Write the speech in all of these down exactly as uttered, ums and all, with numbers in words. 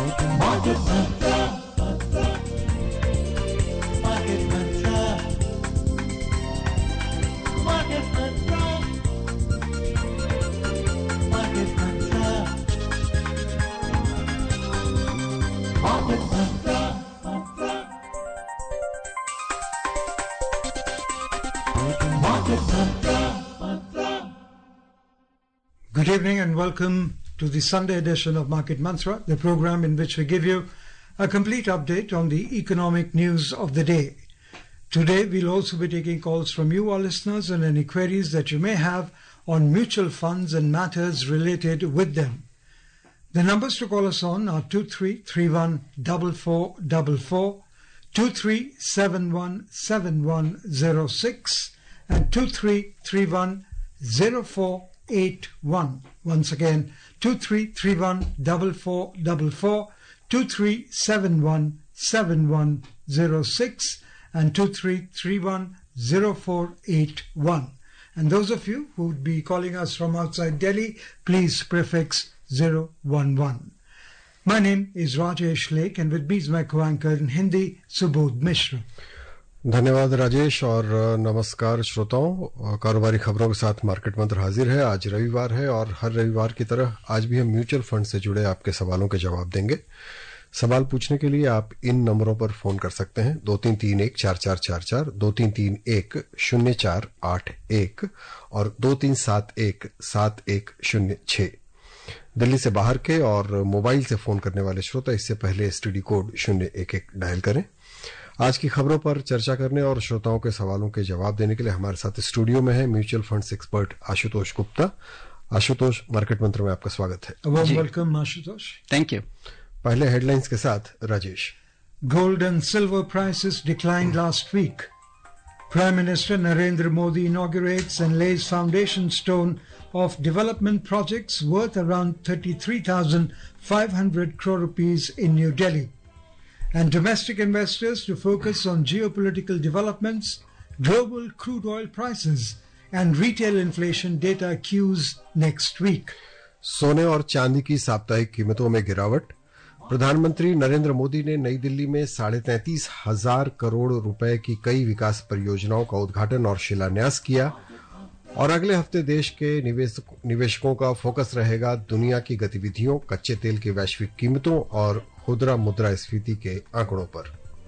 Market Mantra, Market Mantra, Market Mantra, Market Mantra, Market Mantra, Mantra, Market Mantra, Mantra. Good evening and welcome to the Sunday edition of Market Mantra, the program in which we give you a complete update on the economic news of the day. Today we'll also be taking calls from you, our listeners, and any queries that you may have on mutual funds and matters related with them. The numbers to call us on are two three three one four four four four, two three seven one seven one zero six and two three three one zero four eight one. Once again, two three three one four four four four, two three seven one seven one zero six and two three three one zero four eight one. And those of you who would be calling us from outside Delhi, please prefix zero one one. My name is Rajesh Lake and with me is my co-anchor in Hindi, Subodh Mishra. धन्यवाद राजेश और नमस्कार श्रोताओं। कारोबारी खबरों के साथ market मंत्र हाजिर है। आज रविवार है और हर रविवार की तरह आज भी हम म्यूचुअल फंड से जुड़े आपके सवालों के जवाब देंगे। सवाल पूछने के लिए आप इन नंबरों पर फोन कर सकते हैं दो तीन तीन एक चार चार चार चार, दो तीन तीन एक शून्य चार आठ एक और दो तीन सात एक सात एक शून्य छह। दिल्ली से बाहर के और मोबाइल से फोन करने वाले श्रोता इससे पहले एसटीडी कोड शून्य एक एक डायल करें। आज की खबरों पर चर्चा करने और श्रोताओं के सवालों के जवाब देने के लिए हमारे साथ स्टूडियो में है mutual funds expert Ashutosh Gupta. Ashutosh, market मंत्र में आपका स्वागत है। वेलकम आशुतोष। Thank you. पहले हेडलाइंस के साथ Rajesh. Gold and silver prices declined last week. Prime Minister Narendra Modi inaugurates and lays foundation stone of development projects worth around thirty-three thousand five hundred crore rupees in New Delhi. And domestic investors to focus on geopolitical developments, global crude oil prices and retail inflation data cues next week. सोने और चांदी की साप्ताहिक कीमतों में गिरावट। प्रधानमंत्री नरेंद्र मोदी ने नई दिल्ली में साढ़े तैंतीस हजार करोड़ रुपए की कई विकास परियोजनाओं का उद्घाटन और शिलान्यास किया और अगले हफ्ते देश के निवेश, निवेशकों का फोकस रहेगा दुनिया की गतिविधियों, कच्चे तेल की वैश्विक कीमतों और खुदरा मुद्रास्फीति के आंकड़ों पर।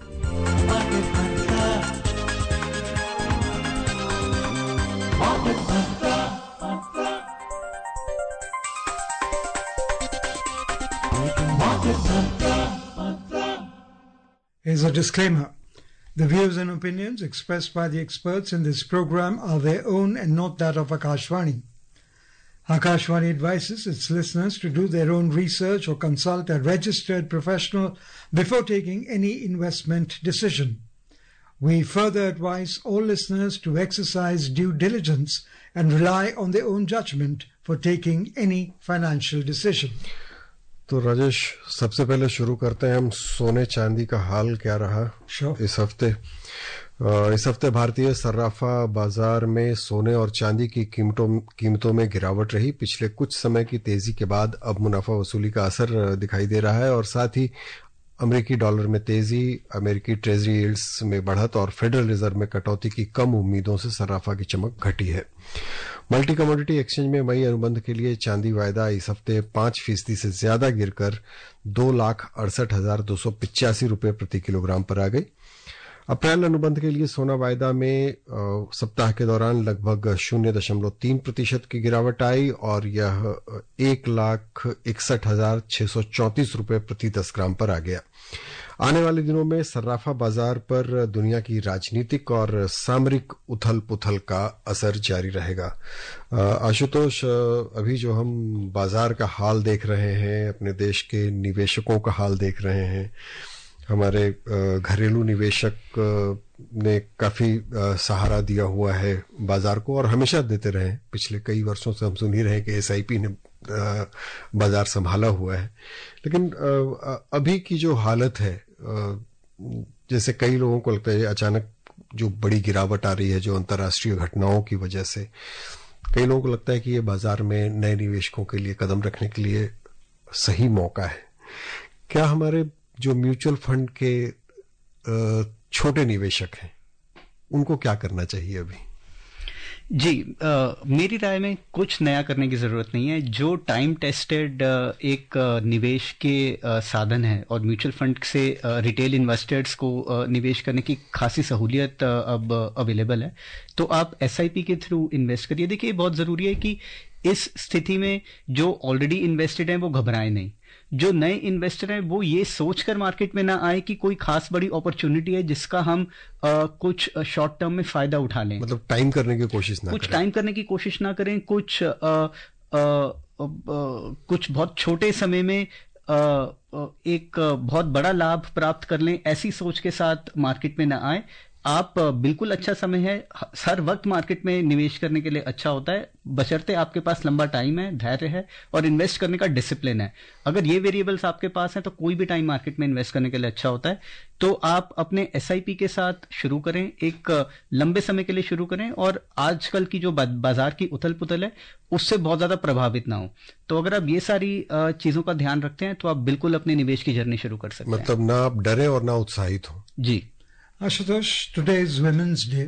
Here's a disclaimer. The views and opinions expressed by the experts in this program are their own and not that of Akashvani. Akashvani advises its listeners to do their own research or consult a registered professional before taking any investment decision. We further advise all listeners to exercise due diligence and rely on their own judgment for taking any financial decision. तो राजेश, सबसे पहले शुरू करते हैं हम सोने चांदी का हाल क्या रहा sure. इस हफ्ते। इस हफ्ते भारतीय सर्राफा बाजार में सोने और चांदी की कीमतों कीमतों में गिरावट रही। पिछले कुछ समय की तेजी के बाद अब मुनाफा वसूली का असर दिखाई दे रहा है और साथ ही अमेरिकी डॉलर में तेजी, अमेरिकी ट्रेजरी यील्ड्स में बढ़त और फेडरल रिजर्व में कटौती की कम उम्मीदों से सर्राफा की चमक घटी है। मल्टी कमोडिटी एक्सचेंज में मई अनुबंध के लिए चांदी वायदा इस हफ्ते पांच फीसदी से ज्यादा गिरकर दो लाख अड़सठ हजार दो सौ पिचासी रुपये प्रति किलोग्राम पर आ गई। अप्रैल अनुबंध के लिए सोना वायदा में आ, सप्ताह के दौरान लगभग शून्य दशमलव तीन प्रतिशत की गिरावट आई और यह एक लाख इकसठ हजार छह सौ चौंतीस रुपये प्रति दस ग्राम पर आ गया। आने वाले दिनों में सर्राफा बाजार पर दुनिया की राजनीतिक और सामरिक उथल पुथल का असर जारी रहेगा। आशुतोष, अभी जो हम बाजार का हाल देख रहे हैं, अपने देश के निवेशकों का हाल देख रहे हैं, हमारे घरेलू निवेशक ने काफी सहारा दिया हुआ है बाजार को और हमेशा देते रहे। पिछले कई वर्षों से हम सुन ही रहे हैं कि एसआईपी ने बाजार संभाला हुआ है, लेकिन अभी की जो हालत है, जैसे कई लोगों को लगता है अचानक जो बड़ी गिरावट आ रही है जो अंतर्राष्ट्रीय घटनाओं की वजह से, कई लोगों को लगता है कि ये बाजार में नए निवेशकों के लिए कदम रखने के लिए सही मौका है। क्या हमारे जो म्यूचुअल फंड के छोटे निवेशक हैं उनको क्या करना चाहिए अभी? जी, आ, मेरी राय में कुछ नया करने की जरूरत नहीं है। जो टाइम टेस्टेड एक आ, निवेश के आ, साधन है और म्यूचुअल फंड से रिटेल इन्वेस्टर्स को आ, निवेश करने की खासी सहूलियत आ, अब अवेलेबल है, तो आप एसआईपी के थ्रू इन्वेस्ट करिए। देखिए, बहुत जरूरी है कि इस स्थिति में जो ऑलरेडी इन्वेस्टेड हैं वो घबराए नहीं। जो नए इन्वेस्टर हैं वो ये सोचकर मार्केट में ना आए कि कोई खास बड़ी अपॉर्चुनिटी है जिसका हम आ, कुछ शॉर्ट टर्म में फायदा उठा लें। मतलब टाइम करने की कोशिश ना कुछ करें। टाइम करने की कोशिश ना करें। कुछ आ, आ, आ, आ, कुछ बहुत छोटे समय में आ, एक बहुत बड़ा लाभ प्राप्त कर लें, ऐसी सोच के साथ मार्केट में ना आए। आप बिल्कुल अच्छा समय है, हर वक्त मार्केट में निवेश करने के लिए अच्छा होता है, बशर्ते आपके पास लंबा टाइम है, धैर्य है और इन्वेस्ट करने का डिसिप्लिन है। अगर ये वेरिएबल्स आपके पास हैं तो कोई भी टाइम मार्केट में इन्वेस्ट करने के लिए अच्छा होता है। तो आप अपने एसआईपी के साथ शुरू करें, एक लंबे समय के लिए शुरू करें और आजकल की जो बाजार की उथल पुथल है उससे बहुत ज्यादा प्रभावित ना हो। तो अगर आप ये सारी चीजों का ध्यान रखते हैं तो आप बिल्कुल अपने निवेश की जर्नी शुरू कर सकते हैं। मतलब ना आप डरे और ना उत्साहित हो। जी Ashutosh, today is Women's Day,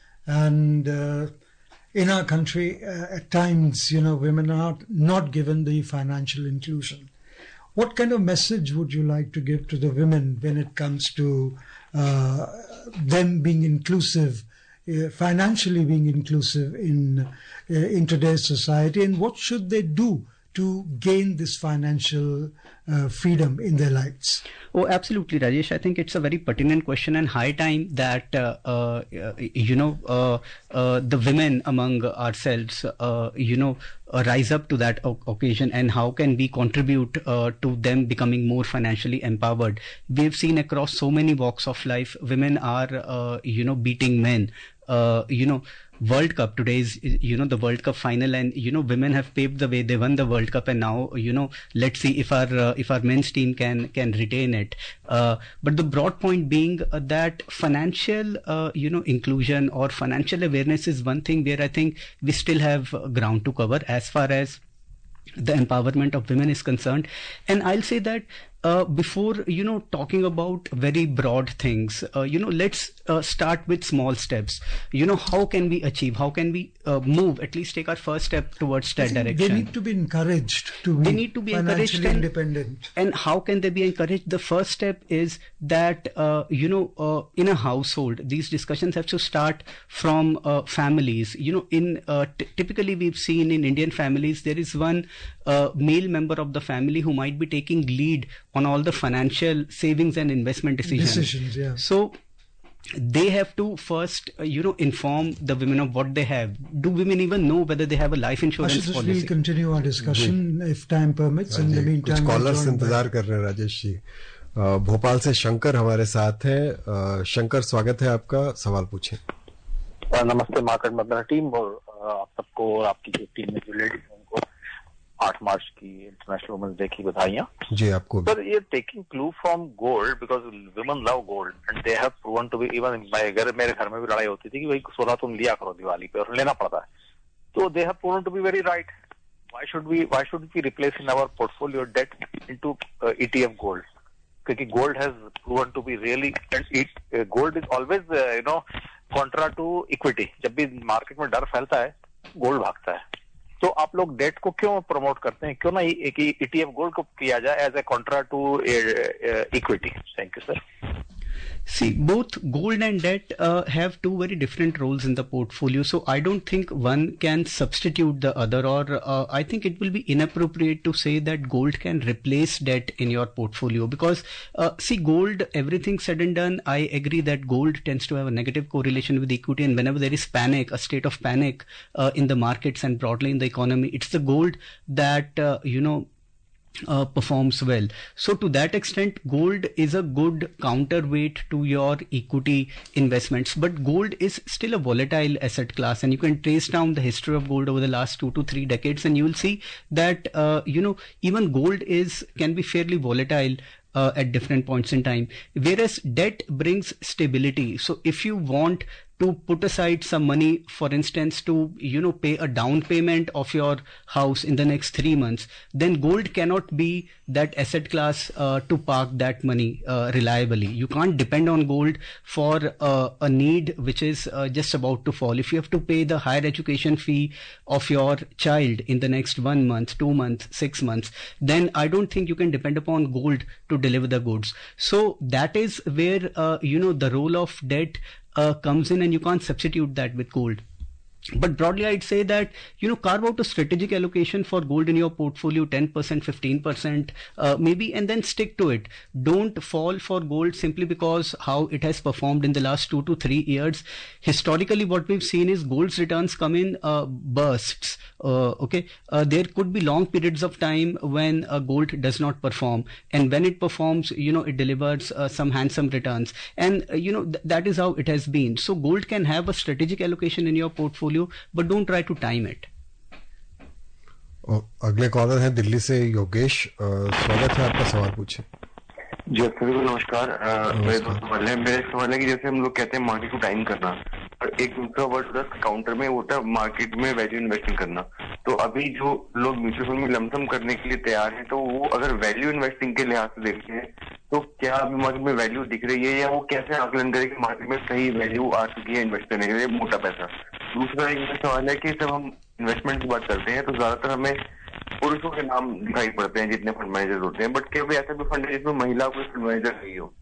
and uh, in our country, uh, at times, you know, women are not given the financial inclusion. What kind of message would you like to give to the women when it comes to uh, them being inclusive, uh, financially being inclusive in uh, in today's society, and what should they do to gain this financial uh, freedom in their lives? Oh, absolutely, Rajesh. I think it's a very pertinent question and high time that, uh, uh, you know, uh, uh, the women among ourselves, uh, you know, uh, rise up to that o- occasion and how can we contribute uh, to them becoming more financially empowered. We've seen across so many walks of life, women are, uh, you know, beating men. Uh, you know, World Cup today is, you know, the World Cup final, and you know, women have paved the way. They won the World Cup, and now, you know, let's see if our uh, if our men's team can can retain it. Uh, but the broad point being uh, that financial, uh, you know, inclusion or financial awareness is one thing where I think we still have ground to cover as far as the empowerment of women is concerned. And I'll say that uh, before, you know, talking about very broad things, uh, you know, let's uh, start with small steps. You know, how can we achieve, how can we uh, move, at least take our first step towards that direction? They need to be encouraged to be, they need to be financially encouraged independent. And, and how can they be encouraged? The first step is that, uh, you know, uh, in a household, these discussions have to start from uh, families. You know, in uh, t- typically we've seen in Indian families, there is one uh, male member of the family who might be taking lead on all the financial savings and investment decisions. Decisions, yeah. So they have to first, uh, you know, inform the women of what they have. Do women even know whether they have a life insurance Ashutosh, policy? we'll continue our discussion if time permits. In the ji, meantime, कुछ we'll callers join इंतजार back. कर रहे हैं राजेश जी। अ, भोपाल से शंकर हमारे साथ हैं। अ, शंकर, स्वागत है आपका, सवाल पूछें। नमस्ते मार्केट मदर टीम और आप सबको और आपकी जो टीम में जो लेडीज हैं उनको आठ मार्च की इंटरनेशनल वुमेन्स डे की बधाइयाँ। जी आपको भी। सर ये taking clue from gold because women love gold and they have proven to be even घर मेरे घर में भी लड़ाई होती थी कि भाई सोना तुम लिया करो दिवाली पे और लेना पड़ता है, तो they have proven to be very right. Why should we why should we replace in our portfolio debt into ETF gold? क्योंकि gold has proven to be really and gold is always you know contra to equity. जब भी market में डर फैलता है gold भागता है. तो आप लोग डेट को क्यों प्रमोट करते हैं? क्यों ना एक ईटीएफ गोल्ड को किया जाए as a contra to equity? Thank you sir. See, both gold and debt uh, have two very different roles in the portfolio. So I don't think one can substitute the other, or uh, I think it will be inappropriate to say that gold can replace debt in your portfolio. Because uh, see, gold, everything said and done, I agree that gold tends to have a negative correlation with equity, and whenever there is panic, a state of panic uh, in the markets and broadly in the economy, it's the gold that, uh, you know, Uh, performs well. So to that extent, gold is a good counterweight to your equity investments. But gold is still a volatile asset class, and you can trace down the history of gold over the last two to three decades, and you will see that uh, you know even gold is can be fairly volatile Uh, at different points in time, whereas debt brings stability. So if you want to put aside some money, for instance, to, you know, pay a down payment of your house in the next three months, then gold cannot be that asset class uh, to park that money uh, reliably. You can't depend on gold for uh, a need which is uh, just about to fall. If you have to pay the higher education fee of your child in the next one month, two months, six months, then I don't think you can depend upon gold to deliver the goods. So that is where, uh, you know, the role of debt uh, comes in, and you can't substitute that with gold. But broadly, I'd say that, you know, carve out a strategic allocation for gold in your portfolio, ten percent, fifteen percent, uh, maybe, and then stick to it. Don't fall for gold simply because how it has performed in the last two to three years. Historically, what we've seen is gold's returns come in uh, bursts. Uh, okay, uh, there could be long periods of time when uh, gold does not perform, and when it performs, you know, it delivers uh, some handsome returns, and uh, you know th- that is how it has been. So gold can have a strategic allocation in your portfolio, but don't try to time it. और अगले collar हैं दिल्ली से योगेश। स्वागत है आपका, सवाल पूछे। जी सभी को नमस्कार। मेरे दो सवाल है। मेरे सवाल है कि जैसे हम लोग कहते हैं मार्केट को टाइम करना, और एक दूसरा वर्ड होता है काउंटर में, वो होता है मार्केट में वैल्यू इन्वेस्टिंग करना। तो अभी जो लोग म्यूचुअल फंड में लमसम करने के लिए तैयार हैं, तो वो अगर वैल्यू इन्वेस्टिंग के लिहाज से देखते हैं तो क्या अभी मार्केट में वैल्यू दिख रही है, या वो कैसे आकलन करें कि मार्केट में सही वैल्यू आ चुकी है इन्वेस्ट करने के लिए मोटा पैसा। दूसरा एक सवाल है कि जब हम इन्वेस्टमेंट की बात करते हैं तो ज्यादातर हमें पुरुषों के नाम दिखाई पड़ते हैं जितने फंड मैनेजर होते हैं, बट क्या कोई ऐसा भी फंड है जिसमें महिला कोई फंड मैनेजर नहीं हो?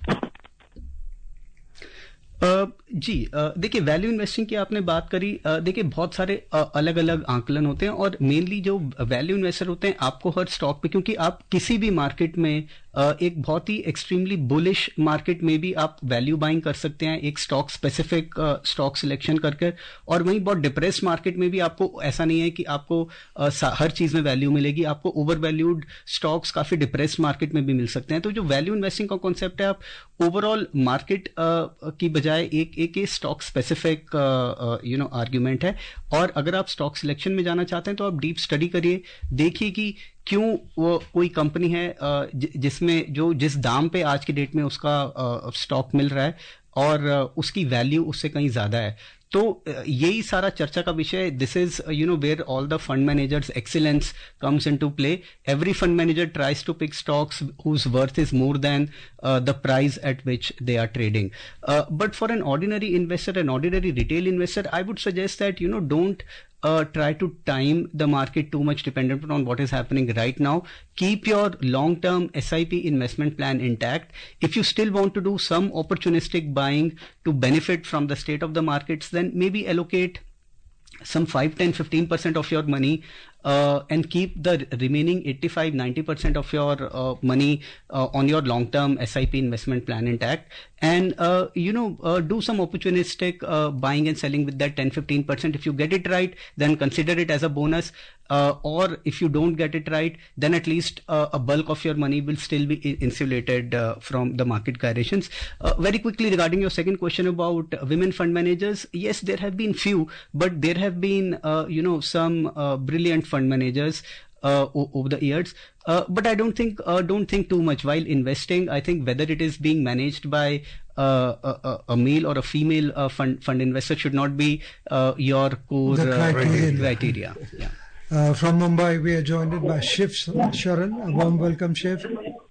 Uh, जी uh, देखिए, वैल्यू इन्वेस्टिंग की आपने बात करी। uh, देखिए, बहुत सारे uh, अलग अलग आंकलन होते हैं, और मेनली जो वैल्यू इन्वेस्टर होते हैं, आपको हर स्टॉक पे, क्योंकि आप किसी भी मार्केट में uh, एक बहुत ही एक्सट्रीमली बुलिश मार्केट में भी आप वैल्यू बाइंग कर सकते हैं एक स्टॉक स्पेसिफिक स्टॉक सिलेक्शन करके, और वहीं बहुत डिप्रेस्ड मार्केट में भी आपको ऐसा नहीं है कि आपको uh, हर चीज में वैल्यू मिलेगी। आपको ओवर वैल्यूड स्टॉक्स काफी डिप्रेस्ड मार्केट में भी मिल सकते हैं। तो जो वैल्यू इन्वेस्टिंग का कॉन्सेप्ट है, आप ओवरऑल मार्केट uh, की बजाय एक एक stock specific you know argument है। और अगर आप स्टॉक सिलेक्शन में जाना चाहते हैं तो आप डीप स्टडी करिए, देखिए कि क्यों वो कोई कंपनी है uh, ज, जिसमें जो जिस दाम पे आज की डेट में उसका स्टॉक uh, मिल रहा है, और uh, उसकी वैल्यू उससे कहीं ज्यादा है। तो यही सारा चर्चा का विषय है। This is you know where all the fund managers excellence comes into play. Every fund manager tries to pick stocks whose worth is more than uh, the price at which they are trading. Uh, but for an ordinary investor, an ordinary retail investor, I would suggest that, you know, don't uh, try to time the market too much dependent on what is happening right now. Keep your long-term S I P investment plan intact. If you still want to do some opportunistic buying to benefit from the state of the markets, then maybe allocate some five, ten, fifteen percent of your money uh, and keep the remaining eighty-five, ninety percent of your uh, money uh, on your long-term S I P investment plan intact. And, uh, you know, uh, do some opportunistic uh, buying and selling with that ten, fifteen percent. If you get it right, then consider it as a bonus. Uh, or if you don't get it right, then at least uh, a bulk of your money will still be insulated uh, from the market gyrations. Uh, very quickly, regarding your second question about women fund managers, yes, there have been few, but there have been, uh, you know, some uh, brilliant fund managers uh, over the years. Uh, but I don't think, uh, don't think too much while investing. I think whether it is being managed by uh, a, a male or a female uh, fund fund investor should not be uh, your core The criteria. Uh, criteria. Yeah. Uh, from Mumbai, we are joined by Shiv Sharan. A warm welcome, Shiv.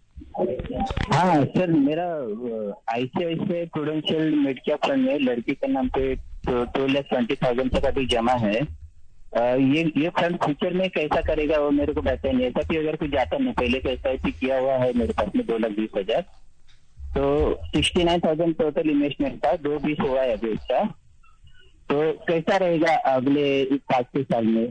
हाँ सर, मेरा ICICI prudential mid cap fund में लड़की के नाम पे to lakh twenty thousand तक अभी जमा है। ये ये फंड फ्यूचर में कैसा करेगा वो मेरे को पता नहीं। ऐसा कि अगर कुछ जाता नहीं, पहले का एस आई पी किया हुआ है मेरे पास में दो लाख बीस हजार, तो sixty nine thousand total investment था, दो बीस हुआ है अभी उसका। तो कैसा रहेगा अगले पाँच छह साल में?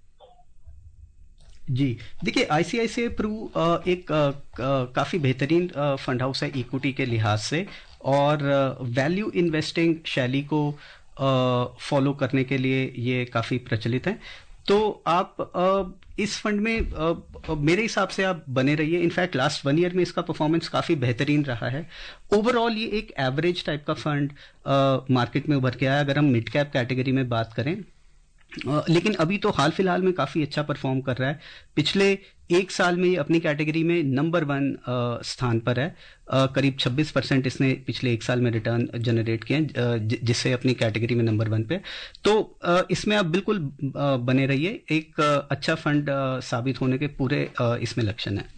जी देखिए, आईसीआईसीआई प्रू एक आ, आ, काफी बेहतरीन फंड हाउस है इक्विटी के लिहाज से, और वैल्यू इन्वेस्टिंग शैली को फॉलो करने के लिए ये काफी प्रचलित है। तो आप आ, इस फंड में आ, मेरे हिसाब से आप बने रहिए। इनफैक्ट लास्ट वन ईयर में इसका परफॉर्मेंस काफी बेहतरीन रहा है। ओवरऑल ये एक एवरेज टाइप का फंड मार्केट में उभर के आया। अगर हम मिड कैप कैटेगरी में बात करें लेकिन अभी तो हाल फिलहाल में काफी अच्छा परफॉर्म कर रहा है। पिछले एक साल में ये अपनी कैटेगरी में नंबर वन स्थान पर है। आ, करीब छब्बीस परसेंट इसने पिछले एक साल में रिटर्न जनरेट किए हैं, जिससे अपनी कैटेगरी में नंबर वन पे। तो आ, इसमें आप बिल्कुल आ, बने रहिए। एक आ, अच्छा फंड आ, साबित होने के पूरे आ, इसमें लक्षण है।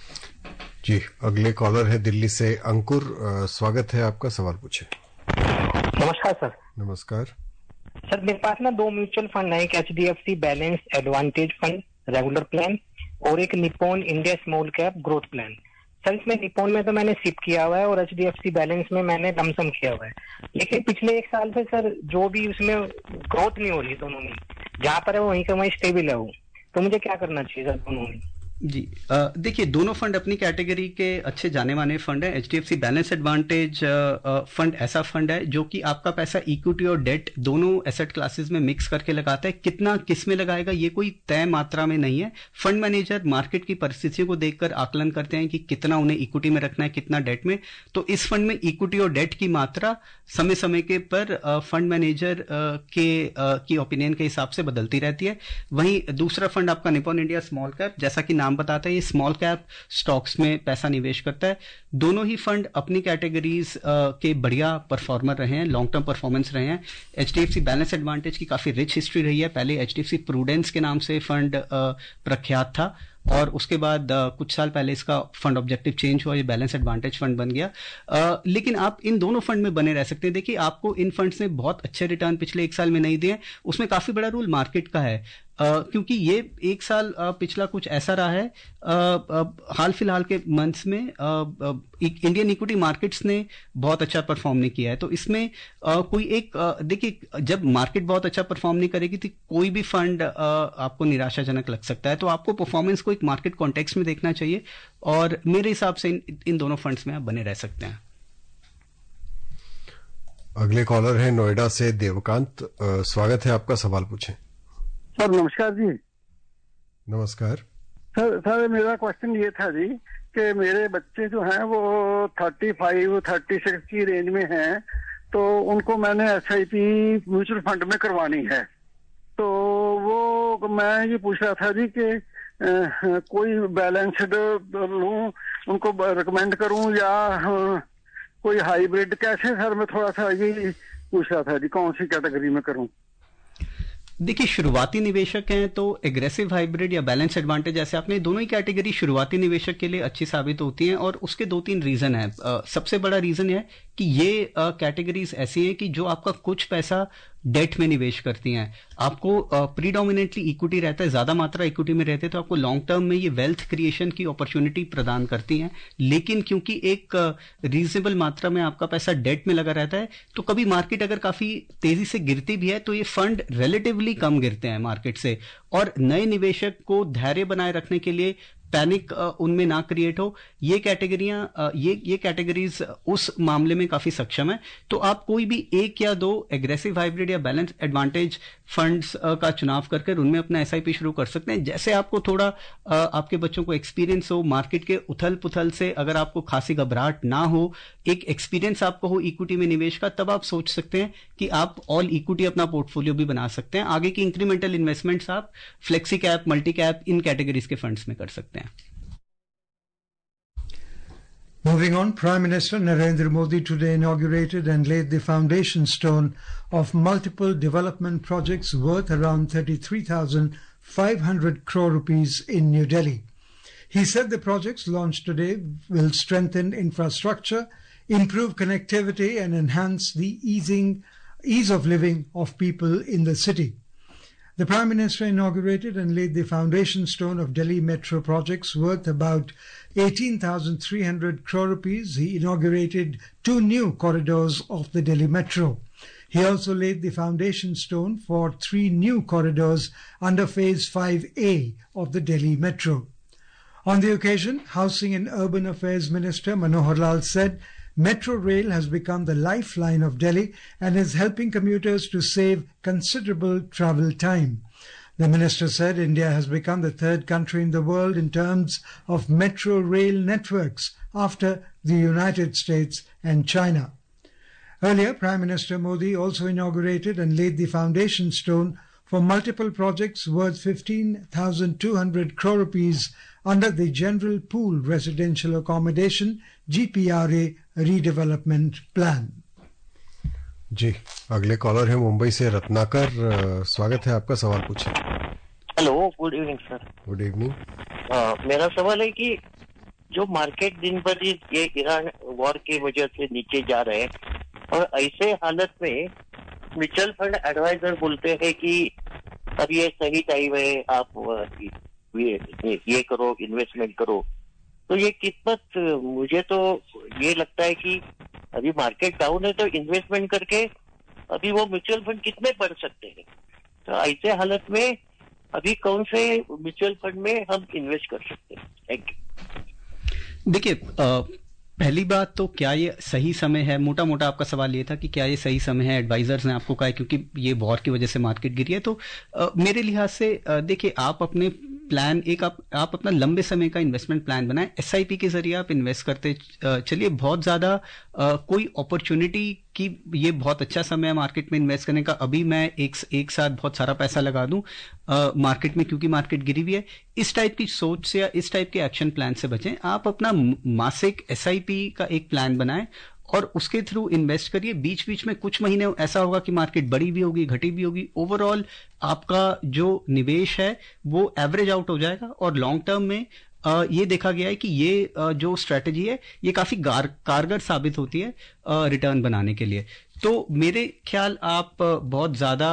जी, अगले कॉलर है दिल्ली से अंकुर। आ, स्वागत है आपका, सवाल पूछे। नमस्कार सर। नमस्कार सर, मेरे पास ना दो म्यूचुअल फंड है, एक H D F C balance advantage fund regular plan और एक Nippon India small cap growth plan. Sir, इसमें निप्पॉन में तो मैंने सिप किया हुआ है और H D F C balance में मैंने लमसम किया हुआ है, लेकिन पिछले एक साल से सर जो भी उसमें ग्रोथ नहीं हो रही दोनों में, जहां पर है वो वहीं का वहीं स्टेबल है वो। तो मुझे क्या करना चाहिए सर दोनों में? जी, देखिए, दोनों फंड अपनी कैटेगरी के अच्छे जाने माने फंड है। H D F C balance advantage fund ऐसा फंड है जो कि आपका पैसा इक्विटी और डेट दोनों एसेट क्लासेस में मिक्स करके लगाता है। कितना किस में लगाएगा ये कोई तय मात्रा में नहीं है। फंड मैनेजर मार्केट की परिस्थितियों को देखकर आकलन करते हैं कि कितना उन्हें इक्विटी में रखना है, कितना डेट में। तो इस फंड में इक्विटी और डेट की मात्रा समय समय के पर फंड मैनेजर के की ओपिनियन के हिसाब से बदलती रहती है। वहीं दूसरा फंड आपका निप्पॉन इंडिया स्मॉल कैप, जैसा कि नाम बताता है, ये स्मॉल कैप स्टॉक्स में पैसा निवेश करता है। दोनों ही फंड अपनी कैटेगरीज के बढ़िया परफॉर्मर रहे हैं, लॉन्ग टर्म परफॉर्मेंस रहे हैं। एचडीएफसी बैलेंस एडवांटेज की काफी रिच हिस्ट्री रही है। पहले एचडीएफसी प्रूडेंस के नाम से फंड प्रख्यात था और उसके बाद uh, कुछ साल पहले इसका फंड ऑब्जेक्टिव चेंज हुआ, ये बैलेंस एडवांटेज फंड बन गया। uh, लेकिन आप इन दोनों फंड में बने रह सकते हैं। देखिए, आपको इन फंड्स ने बहुत अच्छे रिटर्न पिछले एक साल में नहीं दिए। उसमें काफी बड़ा रोल मार्केट का है, Uh, क्योंकि ये एक साल uh, पिछला कुछ ऐसा रहा है, uh, uh, हाल फिलहाल के मंथ्स में uh, uh, Indian equity markets ने बहुत अच्छा परफॉर्म नहीं किया है। तो इसमें uh, कोई एक uh, देखिए, जब मार्केट बहुत अच्छा परफॉर्म नहीं करेगी तो कोई भी फंड uh, आपको निराशाजनक लग सकता है। तो आपको परफॉर्मेंस को एक मार्केट कॉन्टेक्स्ट में देखना चाहिए और मेरे हिसाब से इन, इन दोनों फंड्स में आप बने रह सकते हैं। अगले कॉलर है नोएडा से देवकांत। uh, स्वागत है आपका, सवाल पूछें। सर नमस्कार जी। नमस्कार सर। सर मेरा क्वेश्चन ये था जी कि मेरे बच्चे जो हैं वो थर्टी फाइव थर्टी सिक्स की रेंज में हैं, तो उनको मैंने S I P mutual fund में करवानी है। तो वो मैं ये पूछ रहा था जी कि कोई बैलेंस्ड लूं, उनको रिकमेंड करूं या कोई हाइब्रिड, कैसे सर? मैं थोड़ा सा ये पूछ रहा था जी, कौन सी कैटेगरी में करूं? देखिए, शुरुआती निवेशक हैं तो एग्रेसिव हाइब्रिड या बैलेंस एडवांटेज, जैसे आपने दोनों ही कैटेगरी शुरुआती निवेशक के लिए अच्छी साबित होती हैं और उसके दो तीन रीजन हैं। सबसे बड़ा रीजन है कि ये कैटेगरीज ऐसी हैं कि जो आपका कुछ पैसा डेट में निवेश करती हैं। आपको प्रीडोमिनेटली इक्विटी रहता है, ज्यादा मात्रा इक्विटी में रहते हैं, तो आपको लॉन्ग टर्म में ये वेल्थ क्रिएशन की अपॉर्चुनिटी प्रदान करती हैं। लेकिन क्योंकि एक रीजनेबल मात्रा में आपका पैसा डेट में लगा रहता है, तो कभी मार्केट अगर काफी तेजी से गिरती भी है तो ये फंड रिलेटिवली कम गिरते हैं मार्केट से। और नए निवेशक को धैर्य बनाए रखने के लिए पैनिक उनमें ना क्रिएट हो, ये कैटेगरियां ये ये कैटेगरीज उस मामले में काफी सक्षम है। तो आप कोई भी एक या दो एग्रेसिव हाइब्रिड या बैलेंस एडवांटेज फंड्स का चुनाव करके उनमें अपना एसआईपी शुरू कर सकते हैं। जैसे आपको थोड़ा आपके बच्चों को एक्सपीरियंस हो मार्केट के उथल पुथल से, अगर आपको खासी घबराहट ना हो, एक एक्सपीरियंस आपको हो इक्विटी में निवेश का, तब आप सोच सकते हैं कि आप ऑल इक्विटी अपना पोर्टफोलियो भी बना सकते हैं। आगे की इंक्रीमेंटल इन्वेस्टमेंट्स आप फ्लेक्सी कैप, मल्टी कैप, इन कैटेगरीज के फंड्स में कर सकते हैं। Moving on, Prime Minister Narendra Modi today inaugurated and laid the foundation stone of multiple development projects worth around thirty-three thousand five hundred crore rupees in New Delhi. He said the projects launched today will strengthen infrastructure, improve connectivity and enhance the easing, ease of living of people in the city. The Prime Minister inaugurated and laid the foundation stone of Delhi Metro projects worth about eighteen thousand three hundred crore rupees. He inaugurated two new corridors of the Delhi Metro. He also laid the foundation stone for three new corridors under Phase five A of the Delhi Metro. On the occasion, Housing and Urban Affairs Minister Manohar Lal said, Metro rail has become the lifeline of Delhi and is helping commuters to save considerable travel time. The minister said India has become the third country in the world in terms of metro rail networks after the United States and China. Earlier, Prime Minister Modi also inaugurated and laid the foundation stone for multiple projects worth fifteen thousand two hundred crore rupees under the General Pool Residential Accommodation G P R A redevelopment plan. जी, अगले collar है मुंबई से रत्नाकर। स्वागत है आपका, सवाल पूछें। Hello, good evening sir. Good evening. मेरा सवाल है कि जो मार्केट दिन पर दिन ये ईरान वॉर की वजह से नीचे जा रहे हैं और ऐसे हालत में म्यूचुअल फंड एडवाइजर बोलते हैं कि अब ये सही टाइम है, आप ये, ये करो, इन्वेस्टमेंट करो, तो ये किस्मत, मुझे तो ये लगता है कि अभी मार्केट डाउन है तो इन्वेस्टमेंट करके अभी वो म्यूचुअल फंड कितने बढ़ सकते हैं। तो ऐसे हालत में अभी कौन से म्यूचुअल फंड में हम इन्वेस्ट कर सकते हैं? Thank you. देखिए, पहली बात तो क्या ये सही समय है, मोटा मोटा आपका सवाल ये था कि क्या ये सही समय है, एडवाइजर्स ने आपको कहा है क्योंकि ये वॉर की वजह से मार्केट गिरी है। तो आ, मेरे लिहाज से देखिए, आप अपने प्लान एक आप, आप अपना लंबे समय का इन्वेस्टमेंट प्लान बनाएं। एसआईपी के जरिए आप इन्वेस्ट करते चलिए। बहुत ज्यादा कोई अपॉर्चुनिटी कि ये बहुत अच्छा समय है मार्केट में इन्वेस्ट करने का, अभी मैं एक एक साथ बहुत सारा पैसा लगा दूं मार्केट में क्योंकि मार्केट गिरी हुई है, इस टाइप की सोच से या इस टाइप के एक्शन प्लान से बचें। आप अपना मासिक एसआईपी का एक प्लान बनाएं और उसके थ्रू इन्वेस्ट करिए। बीच बीच में कुछ महीने ऐसा होगा कि मार्केट बढ़ी भी होगी, घटी भी होगी, ओवरऑल आपका जो निवेश है वो एवरेज आउट हो जाएगा। और लॉन्ग टर्म में आ, ये देखा गया है कि ये आ, जो स्ट्रेटजी है ये काफी कारगर साबित होती है रिटर्न बनाने के लिए। तो मेरे ख्याल आप बहुत ज्यादा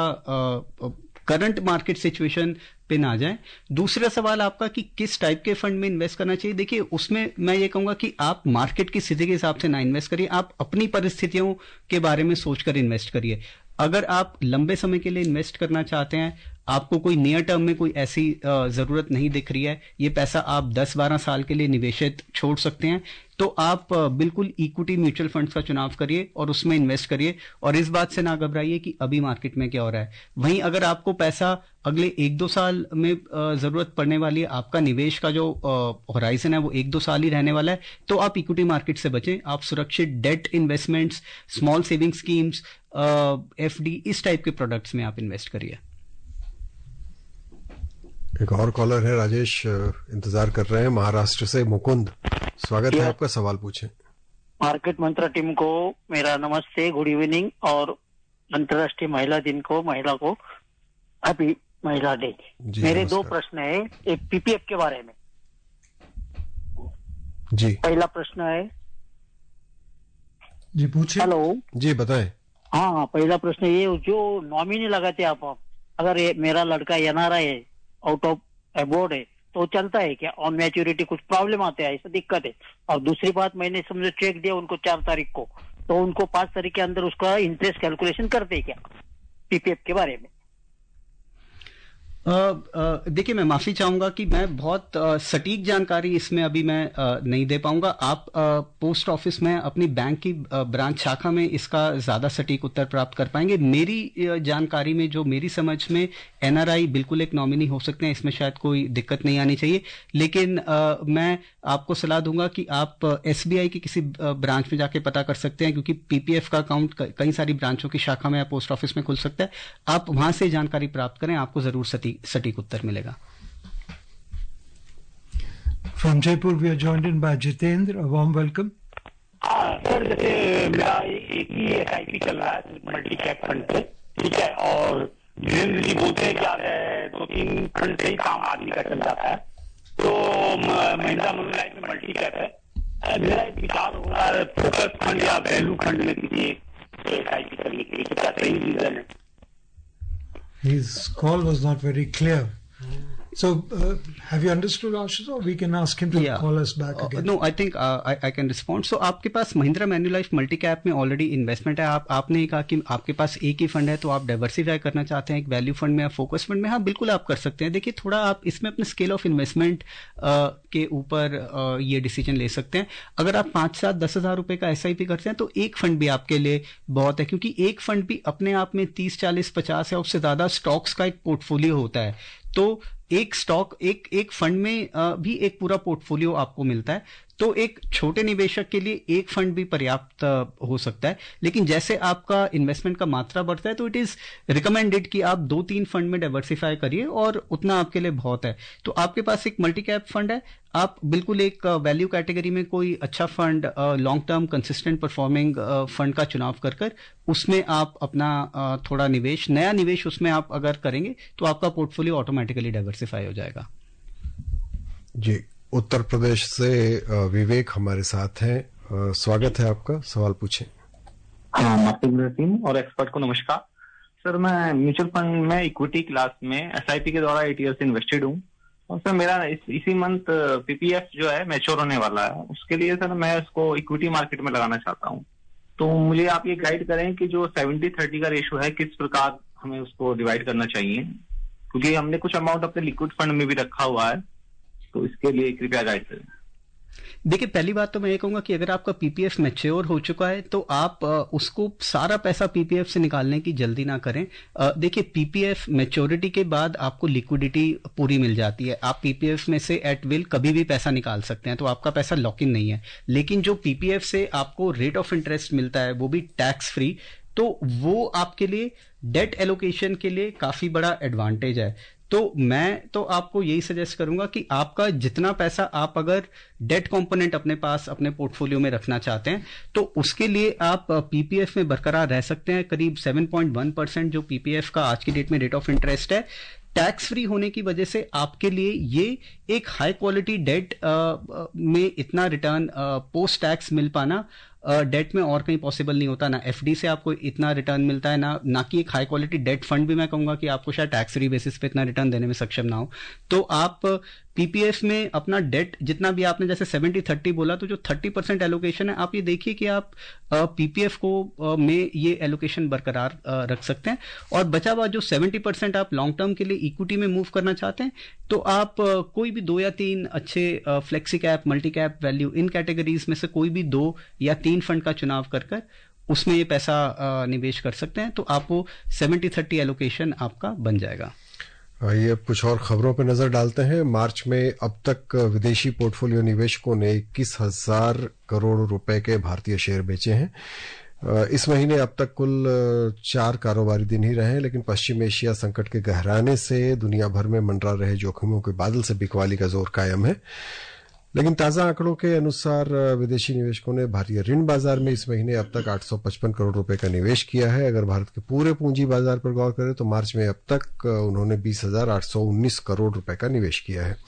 करंट मार्केट सिचुएशन पे ना जाएं। दूसरा सवाल आपका कि किस टाइप के फंड में इन्वेस्ट करना चाहिए, देखिए उसमें मैं ये कहूंगा कि आप मार्केट की स्थिति के हिसाब से ना इन्वेस्ट करिए, आप अपनी परिस्थितियों के बारे में सोचकर इन्वेस्ट करिए। अगर आप लंबे समय के लिए इन्वेस्ट करना चाहते हैं, आपको कोई नियर टर्म में कोई ऐसी जरूरत नहीं दिख रही है, ये पैसा आप दस बारह साल के लिए निवेशित छोड़ सकते हैं, तो आप बिल्कुल इक्विटी म्यूचुअल फंड्स का चुनाव करिए और उसमें इन्वेस्ट करिए और इस बात से ना घबराइए कि अभी मार्केट में क्या हो रहा है। वहीं अगर आपको पैसा अगले एक दो साल में जरूरत पड़ने वाली है, आपका निवेश का जो होराइजन है वो एक दो साल ही रहने वाला है, तो आप इक्विटी मार्केट से बचें। आप सुरक्षित debt investments, small saving schemes, FD, इस टाइप के प्रोडक्ट्स में आप इन्वेस्ट करिए। एक और कॉलर है, राजेश इंतजार कर रहे हैं महाराष्ट्र से। मुकुंद, स्वागत है आपका, सवाल पूछें। मार्केट मंत्रा टीम को मेरा नमस्ते, गुड इवनिंग, और अंतर्राष्ट्रीय महिला दिन को, महिला को हैप्पी महिला डे। मेरे दो प्रश्न है, एक पीपीएफ के बारे में जी। पहला प्रश्न है जी, पूछिए। हेलो जी, बताएं। हाँ हाँ, पहला प्रश्न ये, जो नॉमिनी लगाते आप, अगर ये मेरा लड़का एनआरआई है, आउट ऑफ अबोर्ड है, तो चलता है क्या? ऑन मैच्योरिटी कुछ प्रॉब्लम आते हैं, ऐसा दिक्कत है? और दूसरी बात, मैंने समझो चेक दिया उनको चार तारीख को, तो उनको पांच तारीख के अंदर उसका इंटरेस्ट कैलकुलेशन करते हैं क्या पीपीएफ के बारे में? देखिए, मैं माफी चाहूंगा कि मैं बहुत आ, सटीक जानकारी इसमें अभी मैं आ, नहीं दे पाऊंगा। आप आ, पोस्ट ऑफिस में अपनी बैंक की आ, ब्रांच शाखा में इसका ज्यादा सटीक उत्तर प्राप्त कर पाएंगे। मेरी आ, जानकारी में, जो मेरी समझ में, एनआरआई बिल्कुल एक नॉमिनी हो सकते हैं, इसमें शायद कोई दिक्कत नहीं आनी चाहिए। लेकिन आ, मैं आपको सलाह दूंगा कि आप एसबीआई की किसी ब्रांच में जाके पता कर सकते हैं, क्योंकि पीपीएफ का अकाउंट कई सारी ब्रांचों की शाखा में या पोस्ट ऑफिस में खुल सकता है। आप वहां से जानकारी प्राप्त करें, आपको जरूर सटीक सटीक उत्तर मिलेगा। From Jaipur, we are joined in by Jitendra. A warm welcome. हाँ सर, जैसे मेरा एक ही एस आई पी चल रहा है मल्टी कैप फंड पे, ठीक है, और वीरेंद्र जी बोलते हैं क्या है, दो तीन फंड से ही काम आदमी का चल जाता है, तो महिंद्रा मनोलाइफ में मल्टी कैप है। मेरा एक विचार होगा फोकस फंड या वैल्यू फंड में किसी एस आई पी करने के लिए, क्या सही रीजन है? His call was not very clear. So, uh, have you understood, Ashish, or we can ask him to yeah. call us back again? Uh, no, I think uh, I, I can respond. So, आपके पास Mahindra Manulife multi cap में already investment है। आप आपने कहा कि आपके पास एक ही फंड है, तो आप डाइवर्सिफाई करना चाहते हैं एक वैल्यू फंड में या फोकस फंड में। हाँ, बिल्कुल आप कर सकते हैं। देखिए, थोड़ा आप इसमें अपने स्केल ऑफ इन्वेस्टमेंट के ऊपर uh, ये डिसीजन ले सकते हैं। अगर आप पांच सात दस हजार रुपए का एस आई पी करते हैं, तो एक फंड भी आपके लिए बहुत है, क्योंकि एक फंड भी अपने आप में तीस चालीस पचास या उससे ज्यादा स्टॉक्स का एक पोर्टफोलियो होता है। तो एक स्टॉक, एक एक फंड में भी एक पूरा पोर्टफोलियो आपको मिलता है। तो एक छोटे निवेशक के लिए एक फंड भी पर्याप्त हो सकता है, लेकिन जैसे आपका इन्वेस्टमेंट का मात्रा बढ़ता है तो इट इज रिकमेंडेड कि आप दो तीन फंड में डाइवर्सिफाई करिए और उतना आपके लिए बहुत है। तो आपके पास एक मल्टी कैप फंड है, आप बिल्कुल एक वैल्यू कैटेगरी में कोई अच्छा fund, long term consistent performing fund का चुनाव कर कर उसमें आप अपना थोड़ा निवेश, नया निवेश उसमें आप अगर करेंगे तो आपका पोर्टफोलियो ऑटोमेटिकली डाइवर्सिफाई हो जाएगा। जी, उत्तर प्रदेश से विवेक हमारे साथ हैं। स्वागत है आपका, सवाल पूछें। हाँ, मार्केट टीम और एक्सपर्ट को नमस्कार सर। मैं म्यूचुअल फंड में इक्विटी क्लास में एसआईपी के द्वारा एट ईयर से इन्वेस्टेड हूँ और सर मेरा इस, इसी मंथ पीपीएफ जो है मैच्योर होने वाला है। उसके लिए सर मैं उसको इक्विटी मार्केट में लगाना चाहता हूँ, तो मुझे आप ये गाइड करें कि जो सेवेंटी थर्टी का रेशियो है किस प्रकार हमें उसको डिवाइड करना चाहिए, क्योंकि हमने कुछ अमाउंट अपने लिक्विड फंड में भी रखा हुआ है, तो इसके लिए कृपया गाइड करें। देखिए, पहली बात तो मैं ये कहूंगा कि अगर आपका पीपीएफ मैच्योर हो चुका है तो आप उसको सारा पैसा पीपीएफ से निकालने की जल्दी ना करें। देखिए, पीपीएफ मैच्योरिटी के बाद आपको लिक्विडिटी पूरी मिल जाती है, आप पीपीएफ में से एट विल कभी भी पैसा निकाल सकते हैं, तो आपका पैसा लॉक इन नहीं है। लेकिन जो पीपीएफ से आपको रेट ऑफ इंटरेस्ट मिलता है वो भी टैक्स फ्री, तो वो आपके लिए डेट एलोकेशन के लिए काफी बड़ा एडवांटेज है। तो मैं तो आपको यही सजेस्ट करूंगा कि आपका जितना पैसा आप अगर डेट कंपोनेंट अपने पास अपने पोर्टफोलियो में रखना चाहते हैं तो उसके लिए आप पीपीएफ में बरकरार रह सकते हैं। करीब सात पॉइंट एक परसेंट जो पीपीएफ का आज की डेट में रेट ऑफ इंटरेस्ट है, टैक्स फ्री होने की वजह से आपके लिए ये एक हाई क्वालिटी डेट में इतना रिटर्न पोस्ट टैक्स मिल पाना डेट में और कहीं पॉसिबल नहीं होता। ना एफडी से आपको इतना रिटर्न मिलता है, ना ना कि एक हाई क्वालिटी डेट फंड भी मैं कहूंगा कि आपको शायद टैक्स फ्री बेसिस पे इतना रिटर्न देने में सक्षम ना हो। तो आप पीपीएफ में अपना डेट जितना भी आपने जैसे सेवेंटी थर्टी बोला, तो जो थर्टी परसेंट एलोकेशन है आप ये देखिए कि आप पीपीएफ को में ये एलोकेशन बरकरार रख सकते हैं, और बचा हुआ जो सेवेंटी परसेंट आप लॉन्ग टर्म के लिए इक्विटी में मूव करना चाहते हैं तो आप कोई भी दो या तीन अच्छे flexi cap, multi cap, value, इन कैटेगरीज में से कोई भी दो या तीन फंड का चुनाव कर कर उसमें ये पैसा निवेश कर सकते हैं, तो आपको सेवेंटी थर्टी एलोकेशन आपका बन जाएगा। ये कुछ और खबरों पर नजर डालते हैं। मार्च में अब तक विदेशी पोर्टफोलियो निवेशकों ने इक्कीस हजार करोड़ रुपए के भारतीय शेयर बेचे हैं। इस महीने अब तक कुल चार कारोबारी दिन ही रहे हैं, लेकिन पश्चिम एशिया संकट के गहराने से दुनिया भर में मंडरा रहे जोखिमों के बादल से बिकवाली का जोर कायम है। लेकिन ताजा आंकड़ों के अनुसार विदेशी निवेशकों ने भारतीय ऋण बाजार में इस महीने अब तक आठ सौ पचपन करोड़ रुपए का निवेश किया है। अगर भारत के पूरे पूंजी बाजार पर गौर करें तो मार्च में अब तक उन्होंने बीस हजार आठ सौ उन्नीस करोड़ रुपए का निवेश किया है।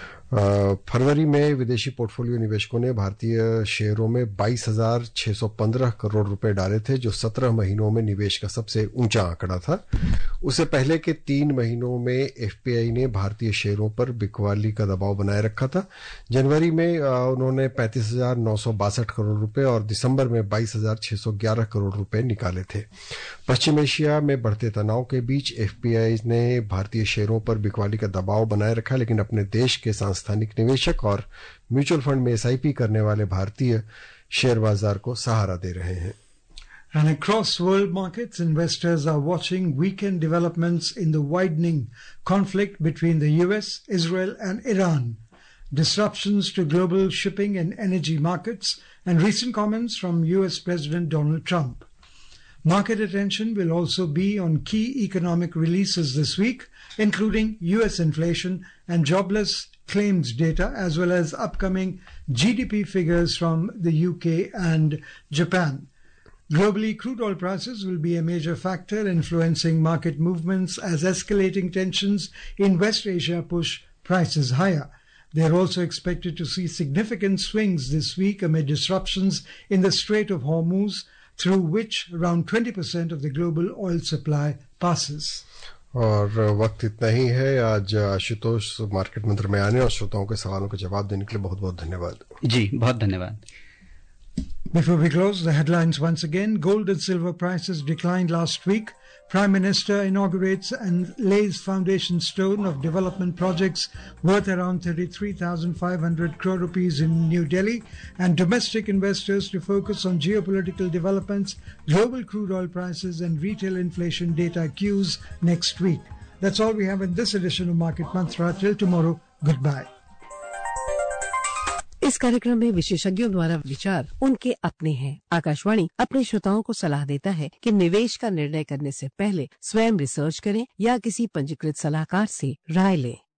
फरवरी में विदेशी पोर्टफोलियो निवेशकों ने भारतीय शेयरों में बाईस हजार छह सौ पंद्रह करोड़ रुपए डाले थे, जो सत्रह महीनों में निवेश का सबसे ऊंचा आंकड़ा था। उससे पहले के तीन महीनों में एफपीआई ने भारतीय शेयरों पर बिकवाली का दबाव बनाए रखा था। जनवरी में उन्होंने पैंतीस हजार नौ सौ बासठ करोड़ रुपए और दिसंबर में बाईस हजार छह सौ ग्यारह करोड़ रुपए निकाले थे। पश्चिम एशिया में बढ़ते तनाव के बीच एफपीआई ने भारतीय शेयरों पर बिकवाली का दबाव बनाए रखा, लेकिन अपने देश के सांस्थानिक निवेशक और म्यूचुअल फंड में एसआईपी करने वाले भारतीय शेयर बाजार को सहारा दे रहे हैं। And across world markets, investors are watching weekend developments in the widening conflict between the U S, Israel and Iran, disruptions to global shipping and energy markets, and recent comments from U S President Donald Trump. Market attention will also be on key economic releases this week, including U S inflation and jobless claims data, as well as upcoming G D P figures from the U K and Japan. Globally, crude oil prices will be a major factor influencing market movements as escalating tensions in West Asia push prices higher. They are also expected to see significant swings this week amid disruptions in the Strait of Hormuz, through which around twenty percent of the global oil supply passes. और वक्त इतना ही है। आज Ashutosh market मंत्र में आने और श्रोताओं के सवालों के जवाब देने के लिए बहुत बहुत धन्यवाद। जी, बहुत धन्यवाद। Before we close, the headlines once again. Gold and silver prices declined last week. Prime Minister inaugurates and lays foundation stone of development projects worth around thirty-three thousand five hundred crore rupees in New Delhi, and domestic investors to focus on geopolitical developments, global crude oil prices and retail inflation data cues next week. That's all we have in this edition of Market Mantra. Till tomorrow, goodbye. इस कार्यक्रम में विशेषज्ञों द्वारा विचार उनके अपने हैं। आकाशवाणी अपने श्रोताओं को सलाह देता है कि निवेश का निर्णय करने से पहले स्वयं रिसर्च करें या किसी पंजीकृत सलाहकार से राय लें।